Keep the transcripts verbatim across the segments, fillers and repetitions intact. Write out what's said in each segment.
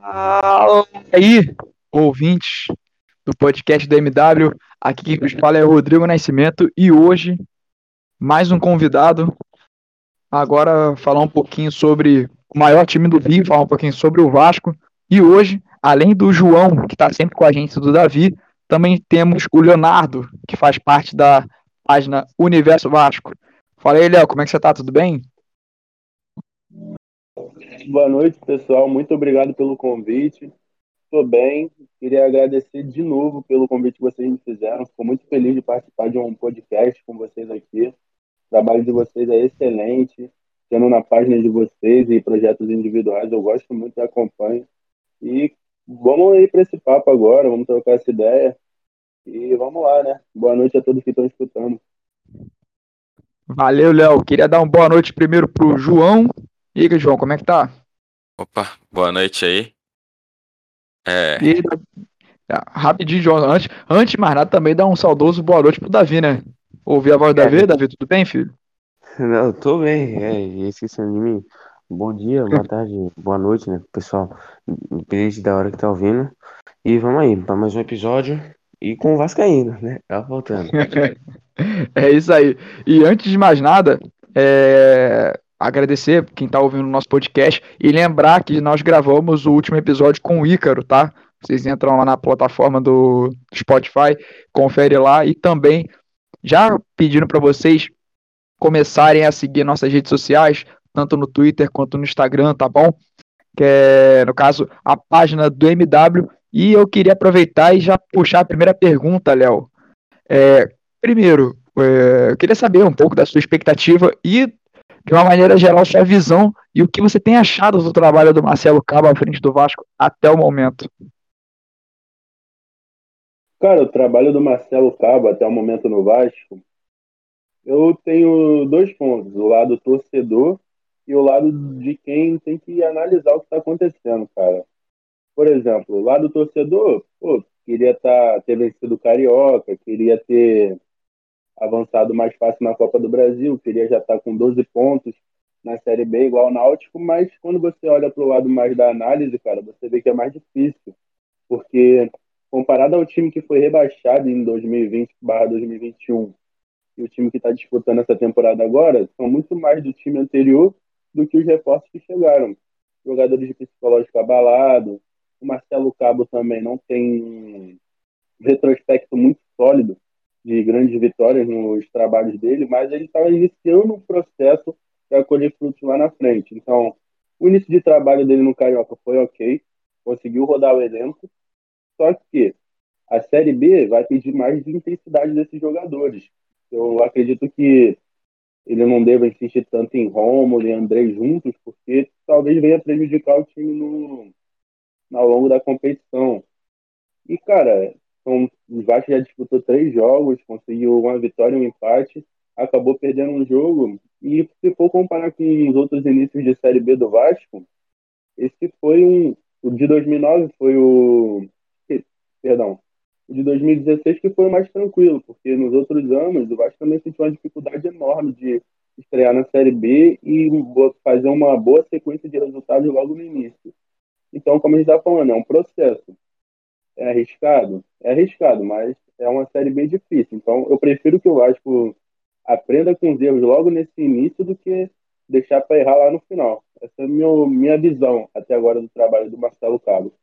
Fala aí, ouvintes do podcast da M W. Aqui quem nos fala é o Rodrigo Nascimento e hoje mais um convidado. Agora falar um pouquinho sobre o maior time do Rio, falar um pouquinho sobre o Vasco. E hoje, além do João, que está sempre com a gente, do Davi, também temos o Leonardo, que faz parte da página Universo Vasco. Fala aí, Léo, como é que você tá? Tudo bem? Boa noite, pessoal. Muito obrigado pelo convite. Estou bem. Queria agradecer de novo pelo convite que vocês me fizeram. Fico muito feliz de participar de um podcast com vocês aqui. O trabalho de vocês é excelente, tendo na página de vocês e projetos individuais. Eu gosto muito e acompanho. E vamos aí para esse papo agora, vamos trocar essa ideia. E vamos lá, né? Boa noite a todos que estão escutando. Valeu, Léo. Queria dar uma boa noite primeiro pro João. E aí, João, como é que tá? Opa, boa noite aí. É, E aí, ah, rapidinho, João, antes, antes de mais nada, também dá um saudoso boa noite pro Davi, né? Ouvir a voz do Davi, É, Davi, tudo bem, filho? não, eu tô bem, é, esquecendo de mim. Bom dia, boa tarde, boa noite, né, pessoal, independente da hora que tá ouvindo. E vamos aí, para mais um episódio e com o Vascaíno, né? Tá faltando. É isso aí. E antes de mais nada, é, agradecer quem tá ouvindo o nosso podcast e lembrar que nós gravamos o último episódio com o Ícaro, tá? Vocês entram lá na plataforma do Spotify, confere lá e também já pedindo para vocês começarem a seguir nossas redes sociais, tanto no Twitter quanto no Instagram, tá bom? Que é, no caso, a página do M W. E eu queria aproveitar e já puxar a primeira pergunta, Léo. É, primeiro, é, eu queria saber um pouco da sua expectativa e, de uma maneira geral, sua visão e o que você tem achado do trabalho do Marcelo Cabo à frente do Vasco até o momento. Cara, o trabalho do Marcelo Cabo até o momento no Vasco, eu tenho dois pontos, o lado torcedor e o lado de quem tem que analisar o que está acontecendo, cara. Por exemplo, o lado torcedor, pô, queria tá, ter vencido o Carioca, queria ter avançado mais fácil na Copa do Brasil, queria já estar com doze pontos na Série B, igual o Náutico, mas quando você olha para o lado mais da análise, cara, você vê que é mais difícil, porque comparado ao time que foi rebaixado em dois mil e vinte barra dois mil e vinte e um e o time que está disputando essa temporada agora são muito mais do time anterior do que os reforços que chegaram. Jogadores de psicológico abalado, o Marcelo Cabo também não tem um retrospecto muito sólido de grandes vitórias nos trabalhos dele, mas ele estava iniciando um processo para colher frutos lá na frente. Então, o início de trabalho dele no Carioca foi ok, conseguiu rodar o elenco, só que a Série B vai pedir mais de intensidade desses jogadores. Eu acredito que ele não deva insistir tanto em Rômulo e André juntos, porque talvez venha prejudicar o time no, ao longo da competição. E, cara, então, o Vasco já disputou três jogos, conseguiu uma vitória e um empate, acabou perdendo um jogo. E se for comparar com os outros inícios de Série B do Vasco, esse foi um. O de dois mil e nove foi o. Perdão. O de dois mil e dezesseis que foi o mais tranquilo, porque nos outros anos o Vasco também sentiu uma dificuldade enorme de estrear na Série B e fazer uma boa sequência de resultados logo no início. Então, como a gente está falando, é um processo. É arriscado? É arriscado, mas é uma Série B difícil. Então, eu prefiro que o Vasco aprenda com os erros logo nesse início do que deixar para errar lá no final. Essa é a minha, minha visão até agora do trabalho do Marcelo Cabo.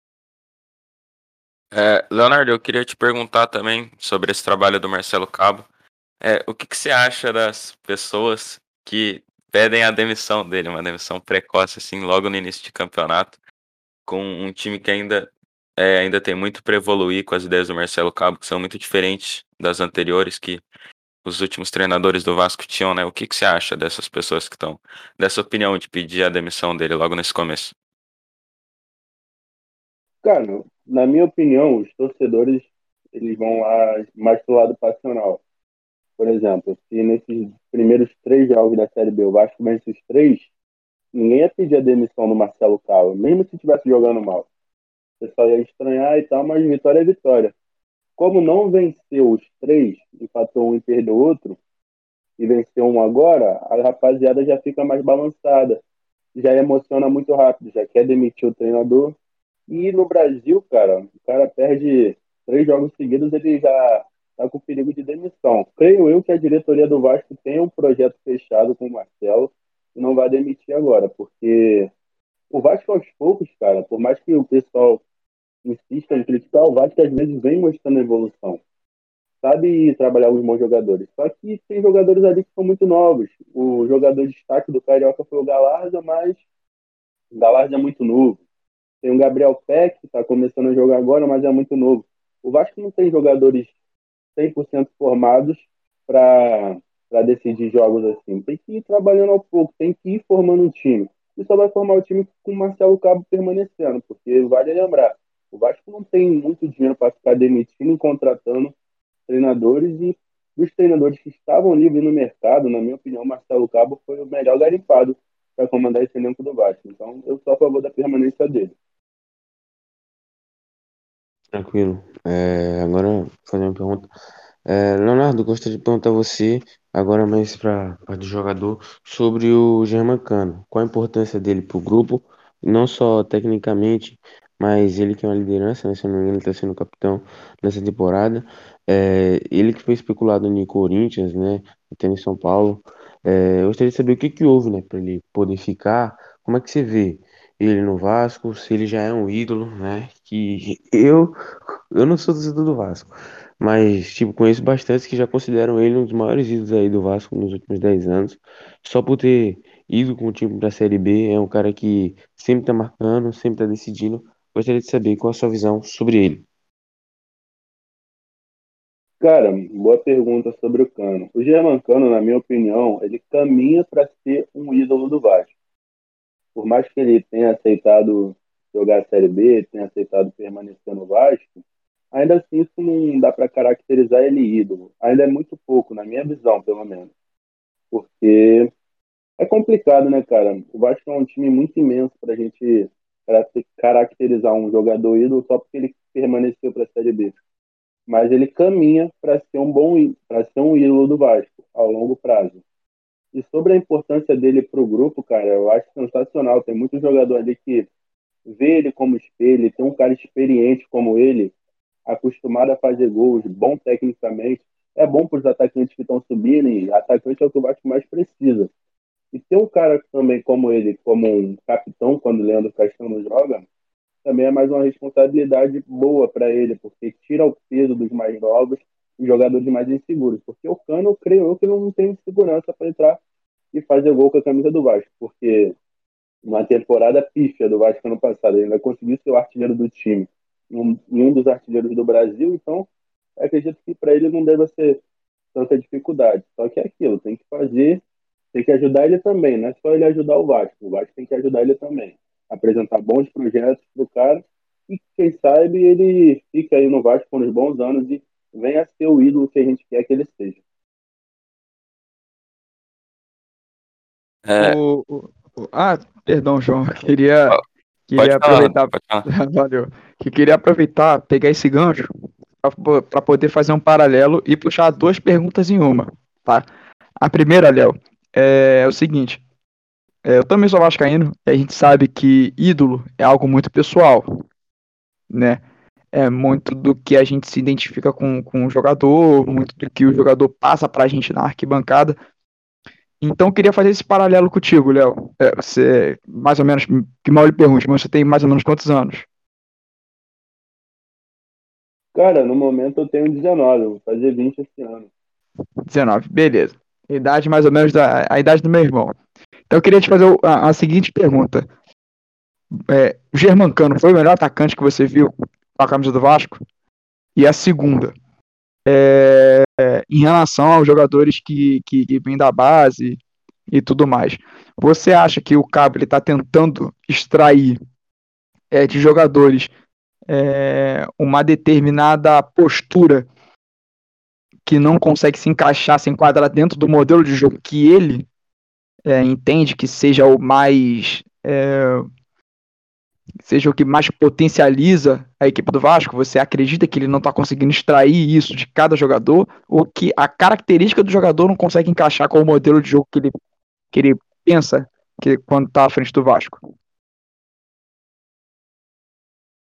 é, Leonardo, eu queria te perguntar também sobre esse trabalho do Marcelo Cabo. É, o que que você acha das pessoas que pedem a demissão dele, uma demissão precoce, assim, logo no início de campeonato, com um time que ainda, é, ainda tem muito para evoluir com as ideias do Marcelo Cabo, que são muito diferentes das anteriores que os últimos treinadores do Vasco tinham, né? O que que você acha dessas pessoas que estão, dessa opinião de pedir a demissão dele logo nesse começo? Cara, na minha opinião, os torcedores eles vão lá mais pro lado passional. Por exemplo, se nesses primeiros três jogos da Série B o Vasco vence os três, ninguém ia pedir a demissão do Marcelo Cabo, mesmo se estivesse jogando mal. O pessoal ia estranhar e tal, mas vitória é vitória. Como não venceu os três, empatou um e perdeu outro, e venceu um agora, a rapaziada já fica mais balançada, já emociona muito rápido, já quer demitir o treinador. E no Brasil, cara, o cara perde três jogos seguidos, ele já tá com perigo de demissão. Creio eu que a diretoria do Vasco tem um projeto fechado com o Marcelo e não vai demitir agora, porque o Vasco aos poucos, cara, por mais que o pessoal insista em criticar, o Vasco às vezes vem mostrando evolução. Sabe trabalhar os bons jogadores. Só que tem jogadores ali que são muito novos. O jogador de destaque do Carioca foi o Galarza, mas o Galarza é muito novo. Tem o Gabriel Peck, que está começando a jogar agora, mas é muito novo. O Vasco não tem jogadores cem por cento formados para para decidir jogos assim. Tem que ir trabalhando ao pouco, tem que ir formando um time. E só vai formar o time com o Marcelo Cabo permanecendo, porque vale lembrar, o Vasco não tem muito dinheiro para ficar demitindo e contratando treinadores, e dos treinadores que estavam livres no mercado, na minha opinião, Marcelo Cabo foi o melhor garimpado para comandar esse elenco do Vasco. Então, eu sou a favor da permanência dele. Tranquilo. É, agora, vou fazer uma pergunta. É, Leonardo, gostaria de perguntar a você, agora mais para do jogador, sobre o Germancano. Qual a importância dele para o grupo, não só tecnicamente, mas ele que é uma liderança, né? Se eu não me engano, ele está sendo capitão nessa temporada. É, ele que foi especulado no Corinthians, né? Até em São Paulo. É, eu gostaria de saber o que que houve, né, para ele poder ficar. Como é que você vê ele no Vasco? Se ele já é um ídolo, né? Que eu eu não sou torcedor do Vasco, mas, tipo, conheço bastantes que já consideram ele um dos maiores ídolos aí do Vasco nos últimos dez anos. Só por ter ido com o time da Série B, é um cara que sempre tá marcando, sempre tá decidindo. Gostaria de saber qual a sua visão sobre ele. Cara, boa pergunta sobre o Cano. O Germancano, na minha opinião, ele caminha para ser um ídolo do Vasco. Por mais que ele tenha aceitado jogar a Série B, tenha aceitado permanecer no Vasco, ainda assim isso não dá para caracterizar ele ídolo. Ainda é muito pouco, na minha visão, pelo menos. Porque é complicado, né, cara? O Vasco é um time muito imenso para a gente caracterizar um jogador ídolo só porque ele permaneceu para a Série B. Mas ele caminha para ser um bom para ser um ídolo do Vasco ao longo prazo. E sobre a importância dele para o grupo, cara, eu acho sensacional. Tem muito jogador ali que vê ele como espelho, tem um cara experiente como ele, acostumado a fazer gols, bom tecnicamente. É bom para os atacantes que estão subindo, e atacante é o que o Vasco mais precisa. E ter um cara também como ele, como um capitão, quando o Leandro Castanho joga, também é mais uma responsabilidade boa para ele, porque tira o peso dos mais novos e jogadores mais inseguros. Porque o Cano, creio eu, que não tem segurança para entrar e fazer gol com a camisa do Vasco, porque uma temporada pífia do Vasco ano passado, ele ainda conseguiu ser o artilheiro do time, um, um dos artilheiros do Brasil, então acredito que para ele não deva ser tanta dificuldade. Só que é aquilo, tem que fazer, tem que ajudar ele também, não é só ele ajudar o Vasco, o Vasco tem que ajudar ele também. Apresentar bons projetos pro cara e quem sabe ele fica aí no Vasco por uns bons anos e venha a ser o ídolo que a gente quer que ele seja. É, O, o- o- ah, perdão, João. Eu Queria, ó, pode queria falar, aproveitar. pode falar. Valeu. Que queria aproveitar, pegar esse gancho para poder fazer um paralelo e puxar duas perguntas em uma, tá? A primeira, Léo, é o seguinte: é, eu também sou vascaíno e a gente sabe que ídolo é algo muito pessoal, né? É muito do que a gente se identifica com, com o jogador, muito do que o jogador passa pra gente na arquibancada. Então, eu queria fazer esse paralelo contigo, Léo. É, você, mais ou menos, que mal lhe pergunte, mas você tem mais ou menos quantos anos? Cara, no momento eu tenho dezenove, eu vou fazer vinte esse ano. dezenove, beleza. Idade mais ou menos da a idade do meu irmão. Então, eu queria te fazer a, a seguinte pergunta. É, o Germancano foi o melhor atacante que você viu com a camisa do Vasco? E a segunda, é, em relação aos jogadores que, que, que vêm da base e tudo mais, você acha que o Cabo está tentando extrair é, de jogadores é, uma determinada postura que não consegue se encaixar, se enquadrar dentro do modelo de jogo que ele é, entende que seja o mais é, seja o que mais potencializa a equipe do Vasco? Você acredita que ele não está conseguindo extrair isso de cada jogador, ou que a característica do jogador não consegue encaixar com o modelo de jogo que ele, que ele pensa que quando está à frente do Vasco?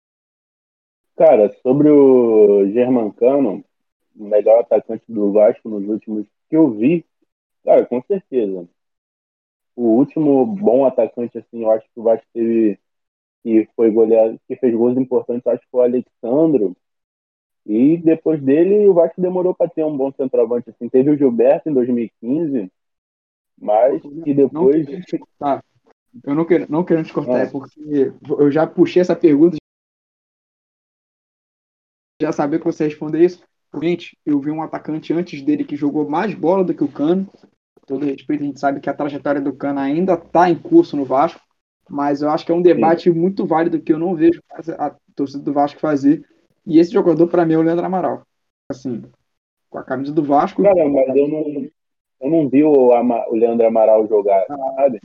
Cara, sobre o Germancano, o melhor atacante do Vasco nos últimos que eu vi, cara, com certeza. O último bom atacante, assim, eu acho que o Vasco teve, que foi goleado, que fez gols importantes, acho que foi o Alexandro. E depois dele, o Vasco demorou para ter um bom centroavante, assim. Teve o Gilberto em dois mil e quinze, mas que Não depois. querendo te cortar, eu não quero, não querendo te cortar, é Ah, porque eu já puxei essa pergunta, já sabia que você ia responder isso. Gente, eu vi um atacante antes dele que jogou mais bola do que o Cano. Todo respeito, a gente sabe que a trajetória do Cano ainda está em curso no Vasco, mas eu acho que é um sim. debate muito válido que eu não vejo a torcida do Vasco fazer. E esse jogador, para mim, é o Leandro Amaral. Assim, com a camisa do Vasco, Cara, mas eu não, eu não vi o, Ama- o Leandro Amaral jogar, sabe?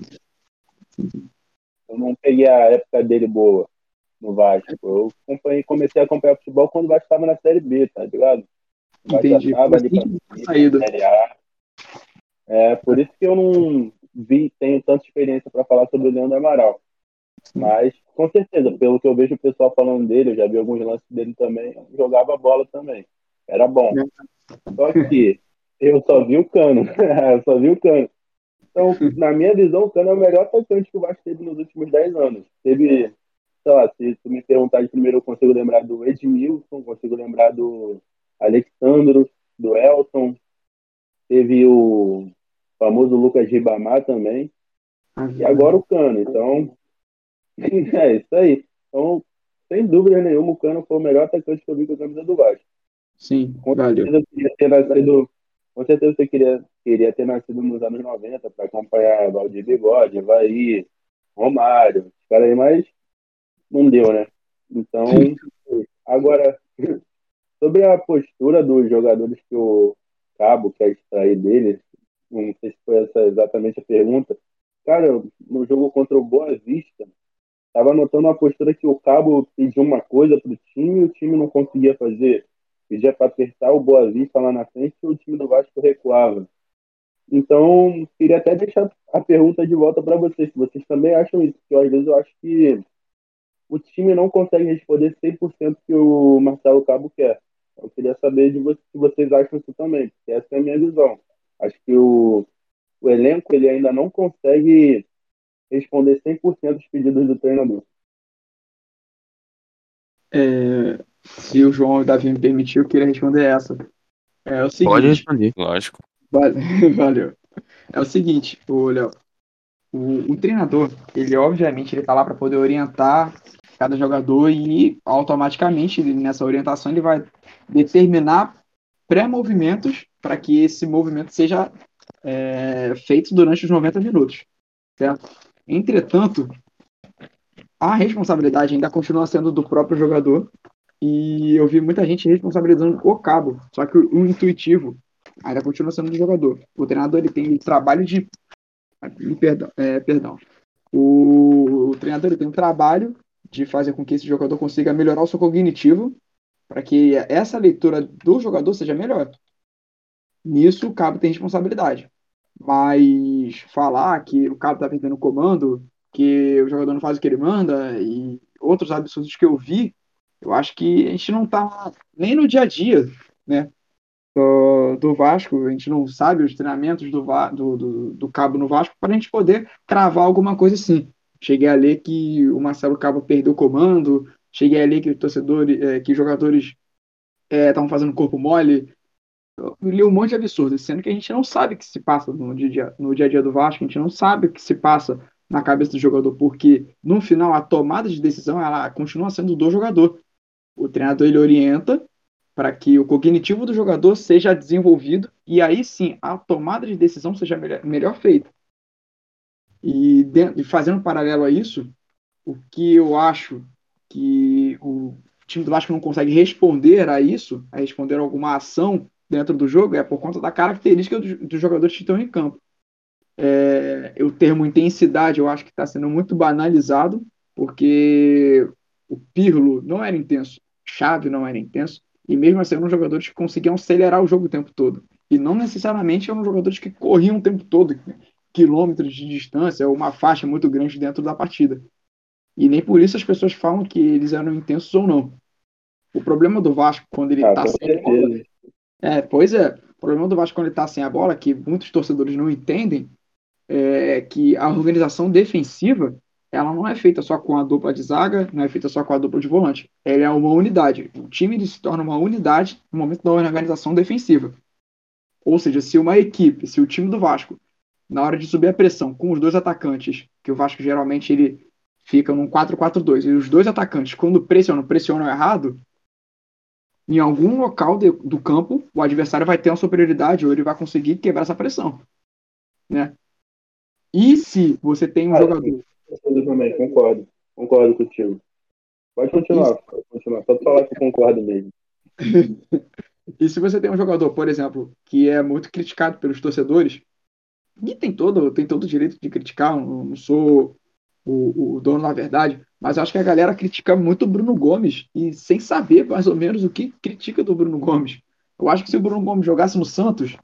Eu não peguei a época dele boa no Vasco. Eu acompanhei, comecei a acompanhar futebol quando o Vasco estava na Série B, tá ligado? O Vasco já entendi. estava Foi ali assim para que subir para a saído. Série A. É por isso que eu não vi, tenho tanta experiência para falar sobre o Leandro Amaral. Mas, com certeza, pelo que eu vejo o pessoal falando dele, eu já vi alguns lances dele também, jogava bola também. Era bom. Só que eu só vi o Cano. eu só vi o Cano. Então, na minha visão, o Cano é o melhor atacante que o Vasco teve nos últimos dez anos. Teve, sei lá, se tu me perguntar de primeiro, eu consigo lembrar do Edmilson, consigo lembrar do Alexandro, do Elton. Teve o famoso Lucas Ribamar também. E agora o Cano. Então, é isso aí. Então, sem dúvida nenhuma, o Cano foi o melhor atacante que eu vi com a camisa do Vasco. Sim, Com valeu. certeza eu queria ter nascido, com certeza você queria, queria ter nascido nos anos noventa para acompanhar Valdir Bigode, Evaí, Romário, os caras aí, mas não deu, né? Então, agora, sobre a postura dos jogadores que o Cabo quer extrair deles, não sei se foi essa exatamente a pergunta. Cara, no jogo contra o Boa Vista, estava notando uma postura que o Cabo pediu uma coisa pro time e o time não conseguia fazer. Pedia para apertar o Boa Vista lá na frente e o time do Vasco recuava. Então, queria até deixar a pergunta de volta para vocês, se vocês também acham isso, porque às vezes eu acho que o time não consegue responder cem por cento que o Marcelo Cabo quer. Eu queria saber de vocês se vocês acham isso também, porque essa é a minha visão. Acho que o, o elenco ele ainda não consegue responder cem por cento dos pedidos do treinador. É, se o João e o Davi me permitir, eu queria responder essa. É o Pode seguinte, responder. Lógico. vale- valeu. É o seguinte, ô, Léo, o, o treinador, ele obviamente ele tá lá para poder orientar cada jogador e automaticamente ele, nessa orientação ele vai determinar pré-movimentos para que esse movimento seja é, feito durante os noventa minutos, certo? Entretanto, a responsabilidade ainda continua sendo do próprio jogador e eu vi muita gente responsabilizando o Cabo, só que o, o intuitivo ainda continua sendo do jogador. O treinador ele tem trabalho de perdão, é, perdão. O, o treinador ele tem um trabalho de fazer com que esse jogador consiga melhorar o seu cognitivo para que essa leitura do jogador seja melhor. Nisso o Cabo tem responsabilidade. Mas falar que o Cabo está perdendo o comando, que o jogador não faz o que ele manda e outros absurdos que eu vi, eu acho que a gente não está nem no dia a dia, né, do, do Vasco, a gente não sabe os treinamentos do, Va- do, do, do Cabo no Vasco para a gente poder cravar alguma coisa assim. Cheguei a ler que o Marcelo Cabo perdeu o comando, cheguei a ler que, torcedores, é, que jogadores estavam é, fazendo corpo mole, eu li um monte de absurdo, sendo que a gente não sabe o que se passa no dia, a dia- no dia a dia do Vasco, a gente não sabe o que se passa na cabeça do jogador, porque no final a tomada de decisão ela continua sendo do jogador. O treinador ele orienta para que o cognitivo do jogador seja desenvolvido e aí sim a tomada de decisão seja melhor, melhor feita. E, dentro, e fazendo um paralelo a isso, o que eu acho que o time do Vasco não consegue responder a isso, a responder a alguma ação dentro do jogo, é por conta da característica dos, dos jogadores que estão em campo. É, o termo intensidade eu acho que está sendo muito banalizado, porque o Pirlo não era intenso, Xavi não era intenso, e mesmo assim eram jogadores que conseguiam acelerar o jogo o tempo todo. E não necessariamente eram jogadores que corriam o tempo todo, quilômetros de distância, ou uma faixa muito grande dentro da partida. E nem por isso as pessoas falam que eles eram intensos ou não. O problema do Vasco quando ele Ah, tá com sem a bola, certeza. é, pois é, o problema do Vasco quando ele tá sem a bola, que muitos torcedores não entendem, é que a organização defensiva, ela não é feita só com a dupla de zaga, não é feita só com a dupla de volante. Ela é uma unidade. O time ele se torna uma unidade no momento da organização defensiva. Ou seja, se uma equipe, se o time do Vasco, na hora de subir a pressão com os dois atacantes, que o Vasco geralmente ele fica num quatro quatro dois, e os dois atacantes, quando pressionam, pressionam errado, em algum local de, do campo, o adversário vai ter uma superioridade ou ele vai conseguir quebrar essa pressão, né? E se você tem um Ah, sim, jogador. com certeza também, concordo. Concordo contigo. Pode E, continuar, pode continuar. Só pra falar que eu concordo mesmo. e se você tem um jogador, por exemplo, que é muito criticado pelos torcedores, e tem todo, tem todo o direito de criticar, eu não sou o, o dono da verdade, mas eu acho que a galera critica muito o Bruno Gomes e sem saber mais ou menos o que critica do Bruno Gomes. Eu acho que se o Bruno Gomes jogasse no Santos,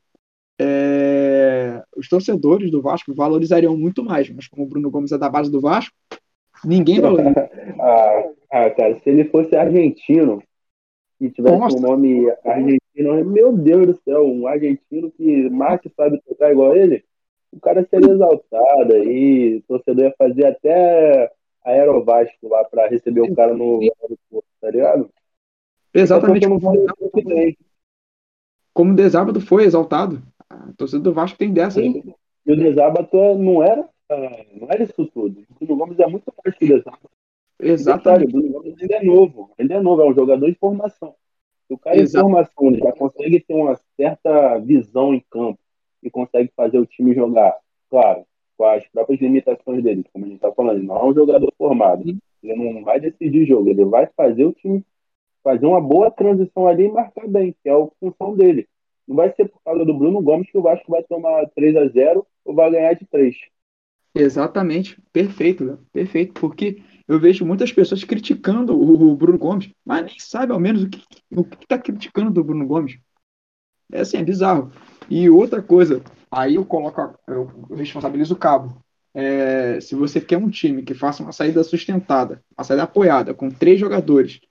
é, os torcedores do Vasco valorizariam muito mais, mas como o Bruno Gomes é da base do Vasco, ninguém valoriza. Ah, ah, cara, se ele fosse argentino e tivesse um Nossa, nome argentino, meu Deus do céu, um argentino que mais que sabe tocar igual ele, o cara seria exaltado aí, o torcedor ia fazer até aerovasco lá pra receber o cara no aeroporto, tá ligado? Só porque exatamente eu não como, sei o que tem. como o De Sábado foi exaltado. A torcida do Vasco tem dessas. E o Desábato não era, ah, não era isso tudo. O Bruno Gomes é muito mais que o Desábato. E detalhe, o Exatamente. Bruno Gomes ainda é novo, ainda é novo, é um jogador de formação. Se o cara em Exato. formação ele já consegue ter uma certa visão em campo e consegue fazer o time jogar, claro, com as próprias limitações dele, como a gente está falando, ele não é um jogador formado. Ele não vai decidir jogo, ele vai fazer o time fazer uma boa transição ali e marcar bem, que é a função dele. Não vai ser por causa do Bruno Gomes que o Vasco vai tomar três a zero ou vai ganhar de três. Exatamente. Perfeito, Léo. Perfeito. Porque eu vejo muitas pessoas criticando o, o Bruno Gomes, mas nem sabe ao menos o que o que está criticando do Bruno Gomes. É assim, é bizarro. E outra coisa, aí eu coloco, a- eu responsabilizo o Cabo. É, se você quer um time que faça uma saída sustentada, uma saída apoiada, com três jogadores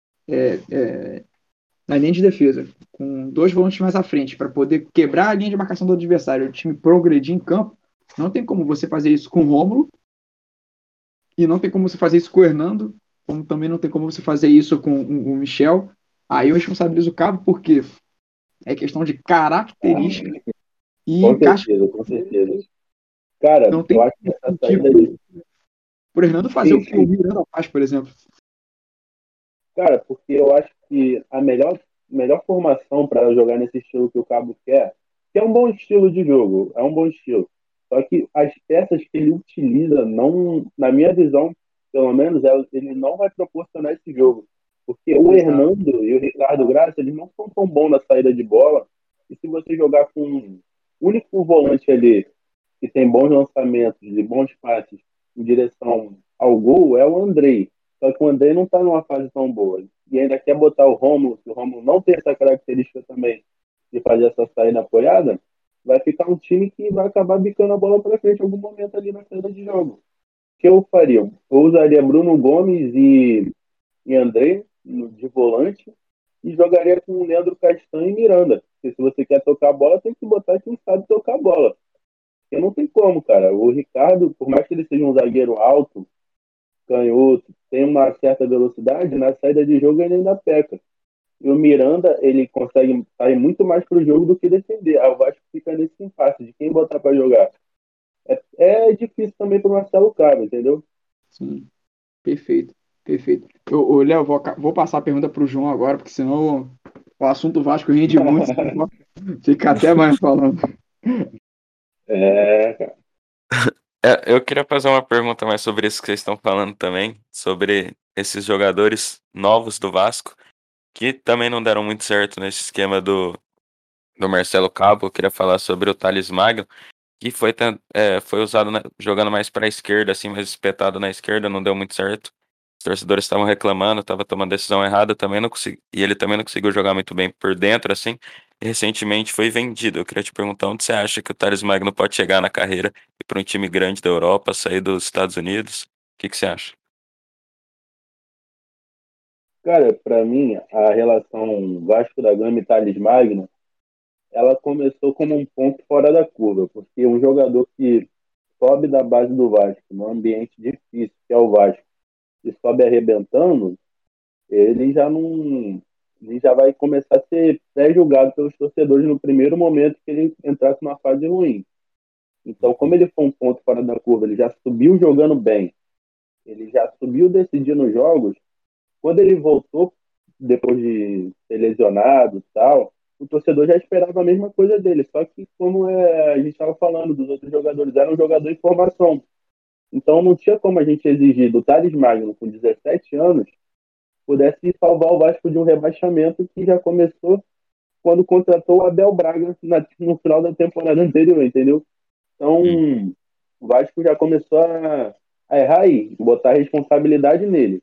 na linha de defesa, com dois volantes mais à frente, para poder quebrar a linha de marcação do adversário, o time progredir em campo, não tem como você fazer isso com o Rômulo e não tem como você fazer isso com o Hernando, como também não tem como você fazer isso com o Michel. Aí eu responsabilizo o Cabo porque é questão de Ah, característica e com encaixe. certeza, com certeza. Cara, Não eu tem acho que essa saída motivo de. para o Hernando fazer Sim, o que o sim. Miranda faz, por exemplo. Cara, porque eu acho que a melhor, melhor formação para jogar nesse estilo que o Cabo quer, que é um bom estilo de jogo, é um bom estilo. Só que as peças que ele utiliza, não, na minha visão, pelo menos, é- ele não vai proporcionar esse jogo. Porque o Exato. Hernando e o Ricardo Graça, eles não são tão bons na saída de bola. E se você jogar com um único volante ali, que tem bons lançamentos e bons passes em direção ao gol, é o Andrei. Só que o Andrei não está numa fase tão boa. E ainda quer botar o Rômulo, se o Rômulo não tem essa característica também de fazer essa saída apoiada, vai ficar um time que vai acabar bicando a bola para frente em algum momento ali na saída de jogo. O que eu faria? Eu usaria Bruno Gomes e, e André no- de volante e jogaria com o Leandro Castanho e Miranda. Porque se você quer tocar a bola, tem que botar quem sabe tocar a bola. Porque não tem como, cara. O Ricardo, por mais que ele seja um zagueiro alto, canhoto, tem uma certa velocidade, na saída de jogo ele ainda peca. E o Miranda, ele consegue sair muito mais pro jogo do que defender. Aí o Vasco fica nesse impasse de quem botar para jogar. É, é difícil também pro Marcelo Cabo, entendeu? Sim, perfeito. Perfeito. Ô, ô, Léo, vou, vou passar a pergunta para o João agora, porque senão o assunto Vasco rende muito, senão fica até mais falando. É, cara. É, eu queria fazer uma pergunta mais sobre isso que vocês estão falando também, sobre esses jogadores novos do Vasco, que também não deram muito certo nesse esquema do, do Marcelo Cabo. Eu queria falar sobre o Thales Magno, que foi, ten- é, foi usado na- jogando mais para a esquerda, assim, mais espetado na esquerda, não deu muito certo. Os torcedores estavam reclamando, estava tomando decisão errada, também não consegui, e ele também não conseguiu jogar muito bem por dentro, assim. E recentemente foi vendido. Eu queria te perguntar onde você acha que o Thales Magno pode chegar na carreira e para um time grande da Europa, sair dos Estados Unidos? O que que você acha? Cara, para mim, a relação Vasco da Gama e Thales Magno, ela começou como um ponto fora da curva, porque um jogador que sobe da base do Vasco, num ambiente difícil, que é o Vasco, e sobe arrebentando, ele já não. Ele já vai começar a ser pré-julgado pelos torcedores no primeiro momento que ele entrasse numa fase ruim. Então, como ele foi um ponto fora da curva, ele já subiu jogando bem, ele já subiu decidindo jogos. Quando ele voltou, depois de ser lesionado e tal, o torcedor já esperava a mesma coisa dele. Só que, como é, a gente estava falando dos outros jogadores, era um jogador em formação. Então, não tinha como a gente exigir do Thales Magno, com dezessete anos, pudesse salvar o Vasco de um rebaixamento que já começou quando contratou o Abel Braga na, no final da temporada anterior, entendeu? Então, Hum. o Vasco já começou a, a errar aí, botar a responsabilidade nele.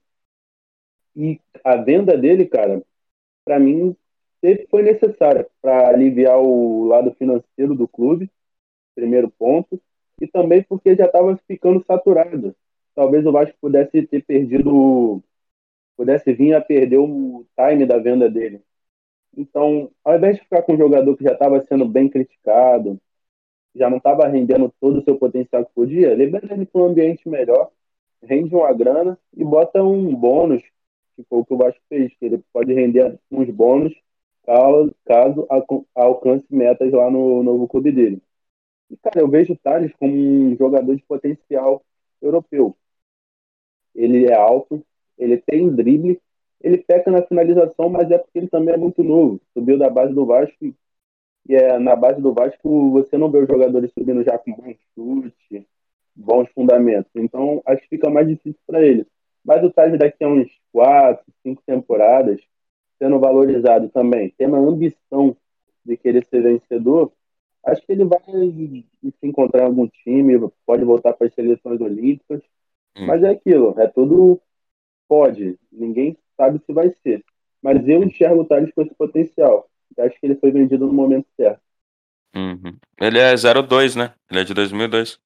E a venda dele, cara, para mim, sempre foi necessária para aliviar o lado financeiro do clube, primeiro ponto, e também porque já estava ficando saturado. Talvez o Vasco pudesse ter perdido, pudesse vir a perder o time da venda dele. Então, ao invés de ficar com um jogador que já estava sendo bem criticado, já não estava rendendo todo o seu potencial que podia, libera ele para um ambiente melhor, rende uma grana e bota um bônus, que foi o que o Vasco fez, que ele pode render uns bônus caso, caso alcance metas lá no novo clube dele. E, cara, eu vejo o Thales como um jogador de potencial europeu. Ele é alto, ele tem drible, ele peca na finalização, mas é porque ele também é muito novo. Subiu da base do Vasco e é, na base do Vasco você não vê os jogadores subindo já com bom chute, bons fundamentos. Então, acho que fica mais difícil para ele. Mas o Thales daqui a uns quatro, cinco temporadas, sendo valorizado também, tendo a ambição de querer ser vencedor, acho que ele vai se encontrar em algum time, pode voltar para as seleções olímpicas, mas é Uhum. aquilo, é tudo pode, ninguém sabe se vai ser. Mas eu enxergo o Thales com esse potencial. Acho que ele foi vendido no momento certo. Uhum. Ele é zero dois, né? Ele é de dois mil e dois.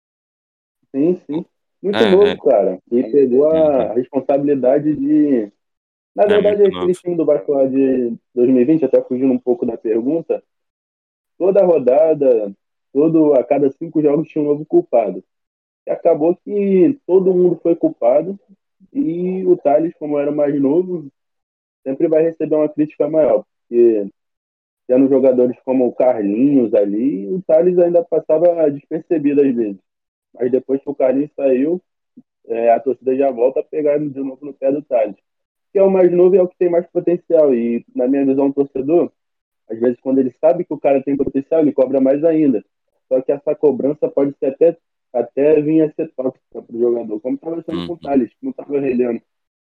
Sim, sim. Muito É, novo, é. cara. E pegou Uhum. a responsabilidade de. Na É verdade, muito novo. aquele time do Vasco lá de dois mil e vinte, até fugindo um pouco da pergunta, toda rodada, todo, a cada cinco jogos tinha um novo culpado. E acabou que todo mundo foi culpado e o Thales, como era mais novo, sempre vai receber uma crítica maior. Porque tendo jogadores como o Carlinhos ali, o Thales ainda passava despercebido às vezes. Mas depois que o Carlinhos saiu, é, a torcida já volta a pegar de novo no pé do Thales. Que é o mais novo e é o que tem mais potencial. E, na minha visão, o torcedor, às vezes, quando ele sabe que o cara tem potencial, ele cobra mais ainda. Só que essa cobrança pode ser até, até vir a ser tóxica para o jogador, como estava sendo com o Uhum. Thales, que não estava rendendo.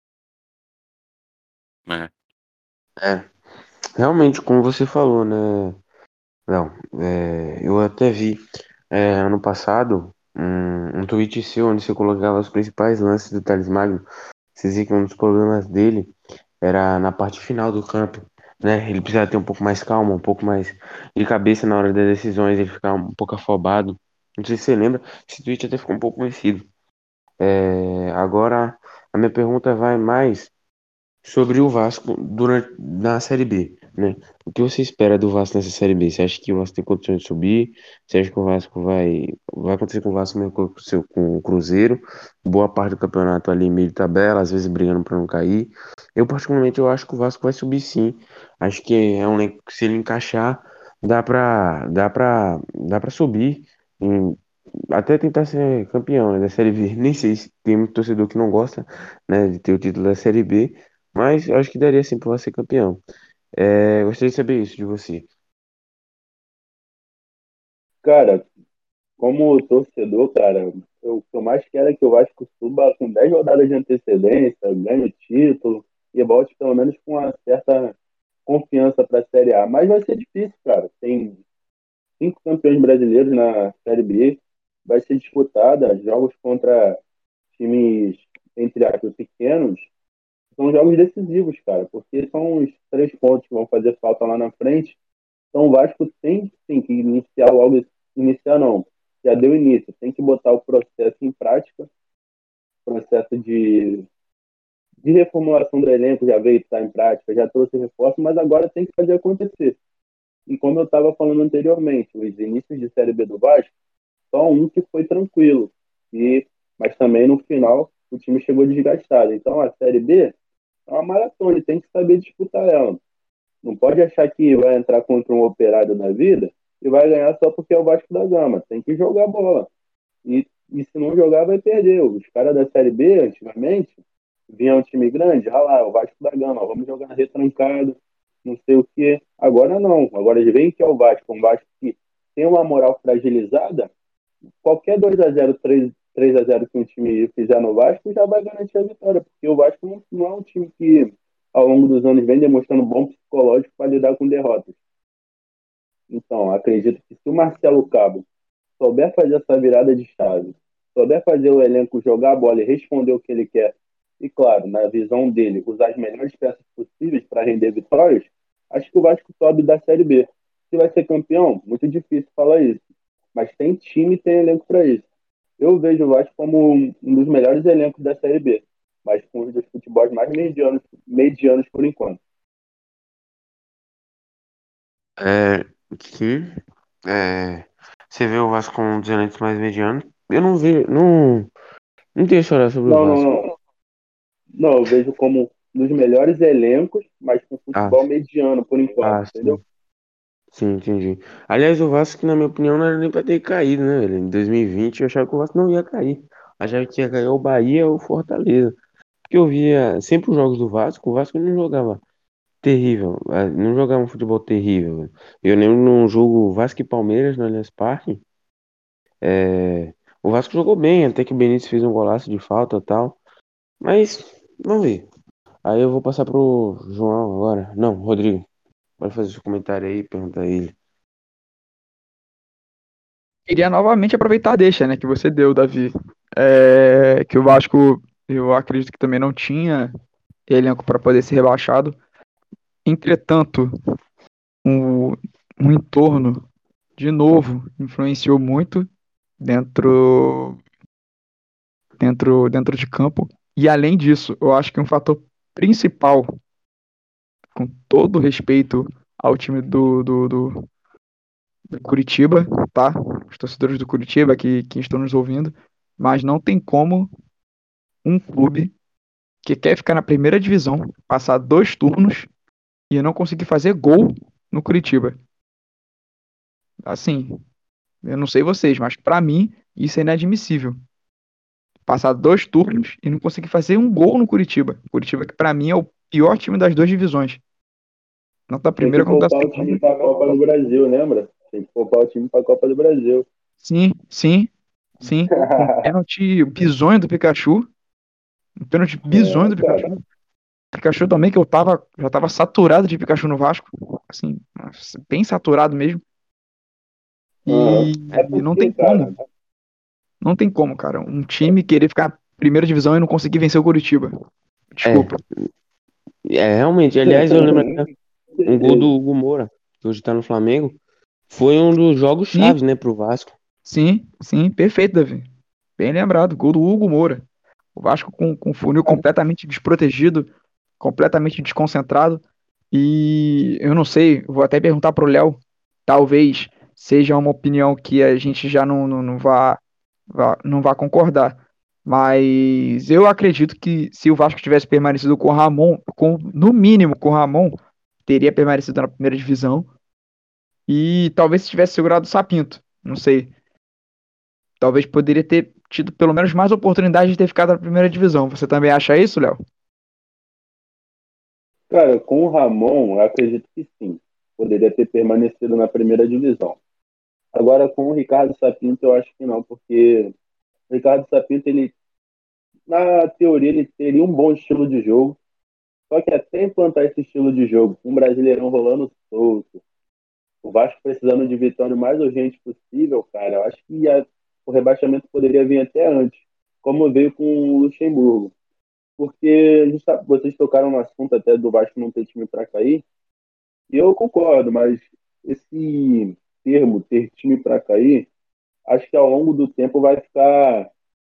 É. É, realmente, como você falou, né? Não, é, eu até vi é, ano passado um, um tweet seu onde você colocava os principais lances do Thales Magno. Você dizia que um dos problemas dele era na parte final do campo, né? Ele precisava ter um pouco mais calma, um pouco mais de cabeça na hora das decisões, ele ficava um pouco afobado. Não sei se você lembra, esse tweet até ficou um pouco conhecido. É, agora, a minha pergunta vai mais sobre o Vasco durante na Série B, né? O que você espera do Vasco nessa Série B? Você acha que o Vasco tem condições de subir? Você acha que o Vasco vai vai acontecer com o Vasco mesmo com o seu com o Cruzeiro? Boa parte do campeonato ali meio de tabela, às vezes brigando para não cair. Eu particularmente eu acho que o Vasco vai subir sim. Acho que é um elenco que se ele encaixar, dá para dá para dá para subir. Em- até tentar ser campeão, né, da Série B. Nem sei se tem muito torcedor que não gosta, né, de ter o título da Série B, mas eu acho que daria sim pra você ser campeão. É, gostaria de saber isso de você. Cara, como torcedor, cara, eu, o que eu mais quero é que o Vasco suba com dez rodadas de antecedência, ganhe o título e volte pelo menos com uma certa confiança para a Série A. Mas vai ser difícil, cara. Tem cinco campeões brasileiros na Série B, vai ser disputada, jogos contra times, entre aspas, pequenos, são jogos decisivos, cara, porque são os três pontos que vão fazer falta lá na frente. Então o Vasco tem sim que iniciar logo, iniciar não, já deu início, tem que botar o processo em prática, processo de, de reformulação do elenco já veio estar em prática, já trouxe reforço, mas agora tem que fazer acontecer. E como eu estava falando anteriormente, os inícios de Série B do Vasco, só um que foi tranquilo, e, mas também no final o time chegou desgastado. Então a Série B é uma maratona e tem que saber disputar ela. Não pode achar que vai entrar contra um Operário da vida e vai ganhar só porque é o Vasco da Gama. Tem que jogar bola. E, e se não jogar, vai perder. Os caras da Série B, antigamente, vinha um time grande, ah lá, o Vasco da Gama, vamos jogar retrancado, não sei o quê. Agora não. Agora eles veem que é o Vasco, um Vasco que tem uma moral fragilizada, qualquer dois a zero, três a zero que um time fizer no Vasco já vai garantir a vitória, porque o Vasco não, não é um time que, ao longo dos anos, vem demonstrando bom psicológico para lidar com derrotas. Então, acredito que se o Marcelo Cabo souber fazer essa virada de chave, souber fazer o elenco jogar a bola e responder o que ele quer, e claro, na visão dele, usar as melhores peças possíveis para render vitórias, acho que o Vasco sobe da Série B. Se vai ser campeão, muito difícil falar isso. Mas tem time e tem elenco para isso. Eu vejo o Vasco como um dos melhores elencos da Série B, mas com um dos futebols mais medianos, medianos por enquanto. É, sim. É, você vê o Vasco como um dos elencos mais medianos. Eu não vi, não, não tenho a chorar sobre o Não, não, Vasco. não. Não, eu vejo como um dos melhores elencos, mas com Ah, futebol mediano por enquanto, ah, entendeu? sim. Sim, entendi. Aliás, o Vasco, na minha opinião, não era nem pra ter caído, né, velho? Em dois mil e vinte eu achava que o Vasco não ia cair. Achava que ia cair o Bahia ou o Fortaleza. Porque eu via sempre os jogos do Vasco, o Vasco não jogava terrível, eh, não jogava um futebol terrível, velho. Eu lembro num jogo Vasco e Palmeiras no Allianz Parque, é, o Vasco jogou bem, até que o Benítez fez um golaço de falta e tal. Mas, vamos ver. Aí eu vou passar pro João agora. Não, Rodrigo. Pode fazer seu comentário aí, perguntar a ele. Queria novamente aproveitar a deixa, né, que você deu, Davi. É, que o Vasco, eu acredito que também não tinha elenco para poder ser rebaixado. Entretanto, o, o entorno, de novo, influenciou muito dentro, dentro, dentro de campo. E além disso, eu acho que um fator principal, com todo respeito ao time do, do, do, do Curitiba, tá? Os torcedores do Curitiba que, que estão nos ouvindo, mas não tem como um clube que quer ficar na primeira divisão passar dois turnos e não conseguir fazer gol no Curitiba. Assim, eu não sei vocês, mas pra mim isso é inadmissível. Passar dois turnos e não conseguir fazer um gol no Curitiba. Curitiba que pra mim é o pior time das duas divisões, tanto da Tem que primeira quanto da poupar o time segunda. para a Copa do Brasil, lembra? Tem que poupar o time para a Copa do Brasil. Sim, sim, sim. Um pênalti bizonho do Pikachu. Um pênalti bizonho É, do cara. Pikachu. Pikachu também, que eu tava, já tava saturado de Pikachu no Vasco. Assim, bem saturado mesmo. Uhum. E, É e não tem porque, como. cara, Não tem como, cara. Um time querer ficar na primeira divisão e não conseguir vencer o Curitiba. É, Desculpa. é realmente. Aliás, eu lembro até um gol do Hugo Moura, que hoje tá no Flamengo. Foi um dos jogos Sim, chaves, né, pro Vasco. sim, sim. Perfeito, Davi. Bem lembrado. Gol do Hugo Moura. O Vasco com, com o funil completamente desprotegido, completamente desconcentrado. E eu não sei, vou até perguntar pro Léo. Talvez seja uma opinião que a gente já não, não, não vá, vá- não vá concordar. Mas eu acredito que se o Vasco tivesse permanecido com o Ramon, com, no mínimo com o Ramon, teria permanecido na primeira divisão. E talvez se tivesse segurado o Sapinto. Não sei. Talvez poderia ter tido pelo menos mais oportunidade de ter ficado na primeira divisão. Você também acha isso, Léo? cara, com o Ramon, eu acredito que sim. Poderia ter permanecido na primeira divisão. Agora, com o Ricardo Sapinto, eu acho que não, porque o Ricardo Sapinto, ele, na teoria, ele teria um bom estilo de jogo, só que até implantar esse estilo de jogo, com um Brasileirão rolando solto, o Vasco precisando de vitória o mais urgente possível, cara, eu acho que a- o rebaixamento poderia vir até antes, como veio com o Luxemburgo. Porque a gente tá- vocês tocaram no assunto até do Vasco não ter time para cair, e eu concordo, mas esse termo, ter time para cair, acho que ao longo do tempo vai ficar,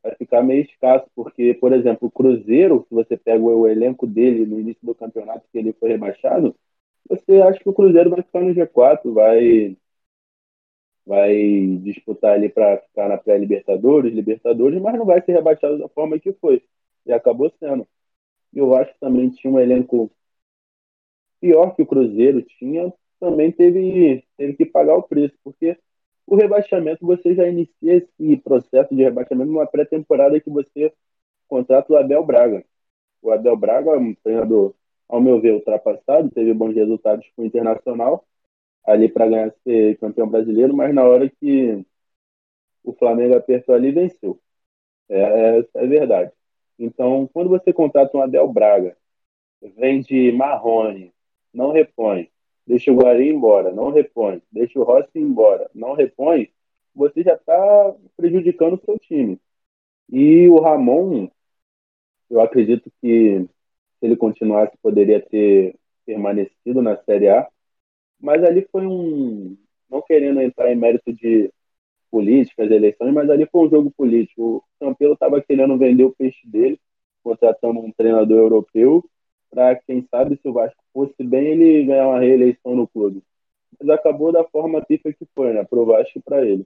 vai ficar meio escasso, porque, por exemplo, o Cruzeiro, se você pega o, o elenco dele no início do campeonato que ele foi rebaixado, você acha que o Cruzeiro vai ficar no G quatro, vai, vai disputar ali para ficar na pré-Libertadores, Libertadores, mas não vai ser rebaixado da forma que foi. E acabou sendo. E eu acho que também tinha um elenco pior que o Cruzeiro tinha, também teve, teve que pagar o preço, porque o rebaixamento, você já inicia esse processo de rebaixamento numa pré-temporada que você contrata o Abel Braga. O Abel Braga é um treinador, ao meu ver, ultrapassado, teve bons resultados com o Internacional, ali para ganhar ser campeão brasileiro, mas na hora que o Flamengo apertou ali, venceu. É, é, é verdade. Então, quando você contrata um Abel Braga, vende Marrone, não repõe, deixa o Guarim embora, não repõe, deixa o Rossi embora, não repõe, você já está prejudicando o seu time. E o Ramon, eu acredito que se ele continuasse, poderia ter permanecido na Série A, mas ali foi um. Não querendo entrar em mérito de políticas, eleições, mas ali foi um jogo político. O Campelo estava querendo vender o peixe dele, contratando um treinador europeu, para, quem sabe, se o Vasco fosse bem, ele ganhar uma reeleição no clube. Mas acabou da forma pifa que foi, né? Pro Vasco e para ele.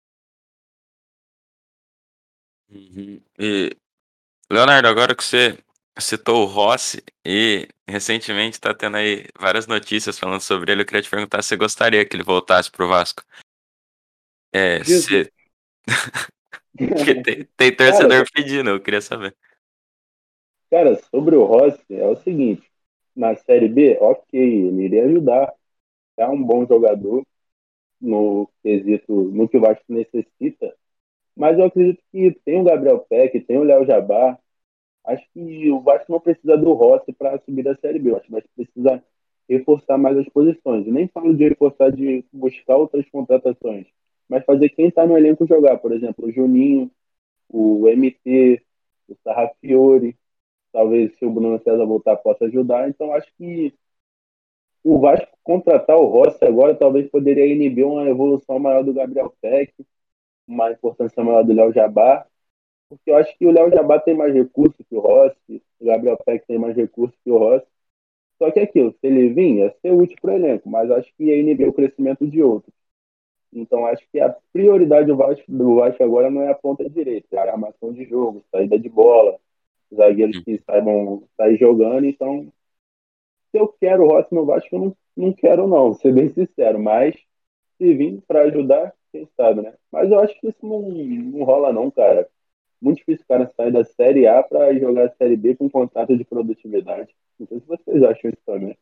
Uhum. E, Leonardo, agora que você citou o Rossi e recentemente tá tendo aí várias notícias falando sobre ele, eu queria te perguntar se você gostaria que ele voltasse pro Vasco. É, Jesus. se... Porque tem, tem Cara, torcedor pedindo, eu queria saber. cara, sobre o Rossi, é o seguinte: na Série B, ok, ele iria ajudar. É um bom jogador no quesito, no que o Vasco necessita, mas eu acredito que tem o Gabriel Peck, tem o Léo Jabá. Acho que o Vasco não precisa do Rossi para subir da Série B. Eu acho que o Vasco precisa reforçar mais as posições. E nem falo de reforçar de buscar outras contratações, mas fazer quem está no elenco jogar. Por exemplo, o Juninho, o M T, o Sarrafiore. Talvez se o Bruno César voltar possa ajudar. Então acho que o Vasco contratar o Rossi agora talvez poderia inibir uma evolução maior do Gabriel Peck, uma importância maior do Léo Jabá, porque eu acho que o Léo Jabá tem mais recursos que o Rossi, o Gabriel Peck tem mais recursos que o Rossi. Só que é aquilo, se ele vir, ia ser útil para o elenco, mas acho que ia inibir o crescimento de outros. Então acho que a prioridade do Vasco, do Vasco agora não é a ponta direita, é a armação de jogo, saída de bola, zagueiros que saibam sair jogando. Então, se eu quero o Rossi no Vasco, eu não, não quero não, vou ser bem sincero, mas se vir para ajudar, quem sabe, né? Mas eu acho que isso não, não rola não, cara. Muito difícil o cara sair da Série A para jogar a Série B com contrato de produtividade. Não sei se vocês acham isso também.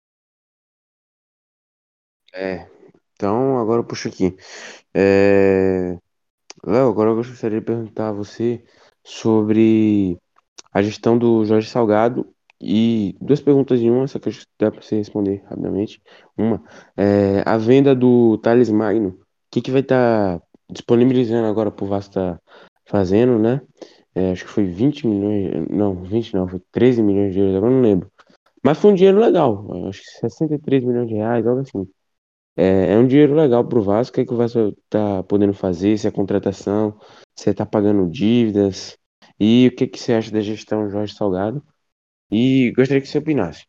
É, então agora eu puxo aqui. É, Léo, agora eu gostaria de perguntar a você sobre a gestão do Jorge Salgado e duas perguntas em uma, só que acho que dá para você responder rapidamente. Uma, é, a venda do Thales Magno, o que que vai estar disponibilizando agora pro Vasco tá fazendo, né? É, acho que foi vinte milhões, não, vinte não, foi treze milhões de euros, agora eu não lembro. Mas foi um dinheiro legal, acho que sessenta e três milhões de reais, algo assim. É, é um dinheiro legal pro Vasco. O que é que o Vasco tá podendo fazer? Se é contratação, se tá pagando dívidas. E o que que você acha da gestão Jorge Salgado? E gostaria que você opinasse.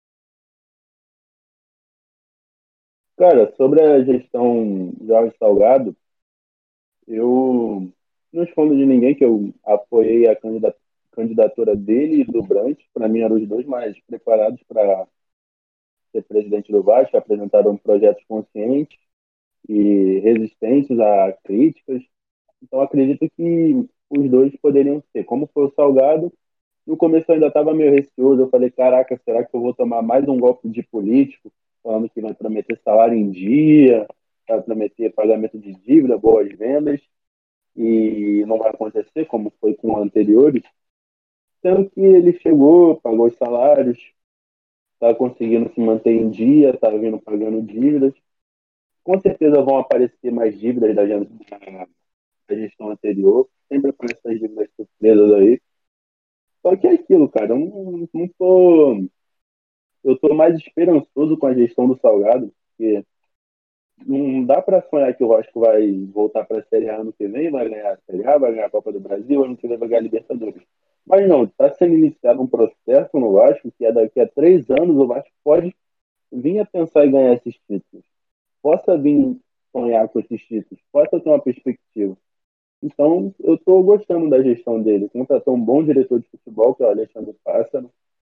Cara, sobre a gestão Jorge Salgado, eu não escondo de ninguém que eu apoiei a candida- candidatura dele e do Brant. Para mim, eram os dois mais preparados para ser presidente do Vasco, apresentaram projetos conscientes e resistentes a críticas. Então, acredito que os dois poderiam ser. Como foi o Salgado, no começo eu ainda estava meio receoso. Eu falei, caraca, será que eu vou tomar mais um golpe de político, falando que vai prometer salário em dia, vai prometer pagamento de dívida, boas vendas, e não vai acontecer, como foi com anteriores. Sendo que ele chegou, pagou os salários, está conseguindo se manter em dia, está vindo pagando dívidas. Com certeza vão aparecer mais dívidas da, da gestão anterior, sempre aparecem essas dívidas surpresas aí. Só que é aquilo, cara, eu não, não tô, eu tô mais esperançoso com a gestão do Salgado, porque Não dá para sonhar que o Vasco vai voltar para a Série A ano que vem, vai ganhar a Série A, vai ganhar a Copa do Brasil, ano que vem vai ganhar a Libertadores. Mas não, está sendo iniciado um processo no Vasco que é daqui a três anos o Vasco pode vir a pensar em ganhar esses títulos. Possa vir sonhar com esses títulos, possa ter uma perspectiva. Então, eu estou gostando da gestão dele. Contratou um bom diretor de futebol, que é o Alexandre Pássaro.